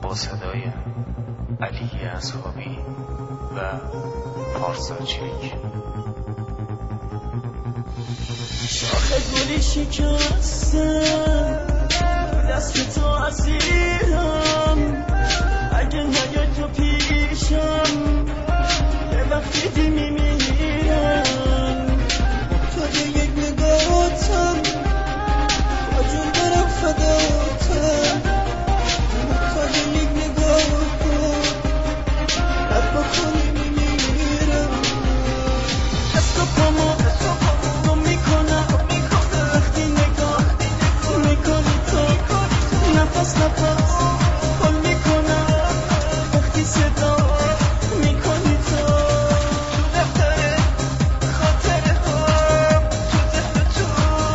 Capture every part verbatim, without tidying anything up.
با صدای علی اصحابی و پارسا چریک. شاخ گلی شکستم دست تو اسیرم، اگه نیای تو پیشم یه وقتی دل میمیرم. محتاج یک نگاهتم، با جون برم فداتم. محتاج یک نگاه کن، رد بکنی میمیرم. دست و پامو گم میکنم وقتی نگاه میکنی تو. نفس نفس حال میکنم وقتی صدا میکنی تو. تو دفتر خاطره هم، تو ذهن تو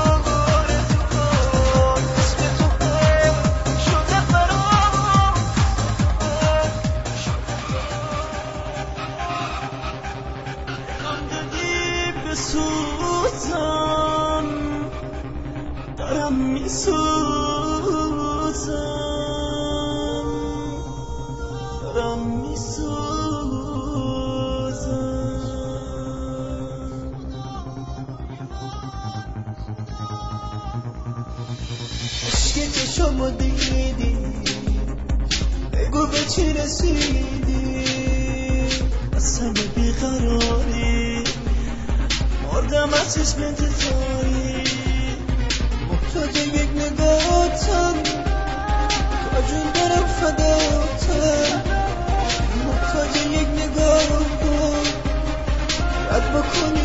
آرزوها، اسم تو هم شده برام. دلم دادی بسوزم، دارم میسوزم، دارم میسوزم. عشق چشمو دیدی، بگو به چی رسیدی. از همه بیقراری مردم از چشم انتظاری. محتاج یک نگاهتم، تا جون دارم فداتم. محتاج یک نگاه کن، رد بکنی